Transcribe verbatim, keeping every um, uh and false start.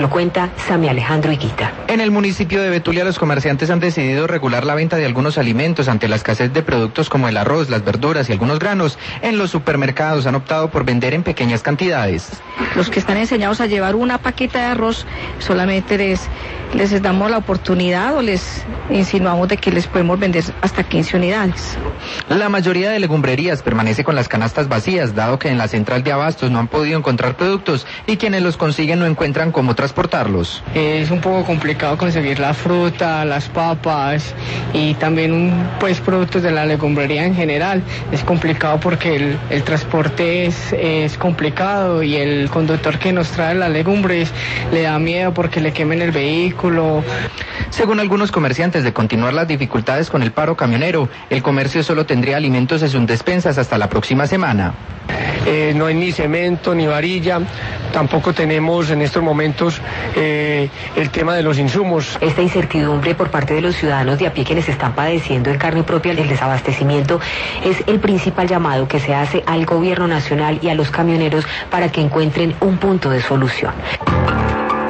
lo cuenta Sami Alejandro Higuita. En el municipio de Betulia, los comerciantes han decidido regular la venta de algunos alimentos ante la escasez de productos como el arroz, las verduras y algunos granos. En los supermercados han optado por vender en pequeñas cantidades. Los que están enseñados a llevar una paqueta de arroz, solamente les, les damos la oportunidad o les insinuamos de que les podemos vender hasta quince unidades. La mayoría de legumbrerías permanece con las canastas vacías, dado que en la central de abastos no han podido encontrar productos y quienes los consiguen no encuentran cómo transportarlos. Es un poco complicado conseguir la fruta, las papas y también pues productos de la legumbrería en general. Es complicado porque el, el transporte es, es complicado y el conductor que nos trae las legumbres le da miedo porque le quemen el vehículo. Según algunos comerciantes, de continuar las dificultades con el paro camionero, el comercio solo tendría alimentos en sus despensas hasta la próxima semana. Eh, no hay ni cemento ni varilla, tampoco tenemos en estos momentos eh, el tema de los insumos. Esta incertidumbre por parte de los ciudadanos de a pie quienes están padeciendo en carne propia el desabastecimiento es el principal llamado que se hace al gobierno nacional y a los camioneros para que encuentren un punto de solución.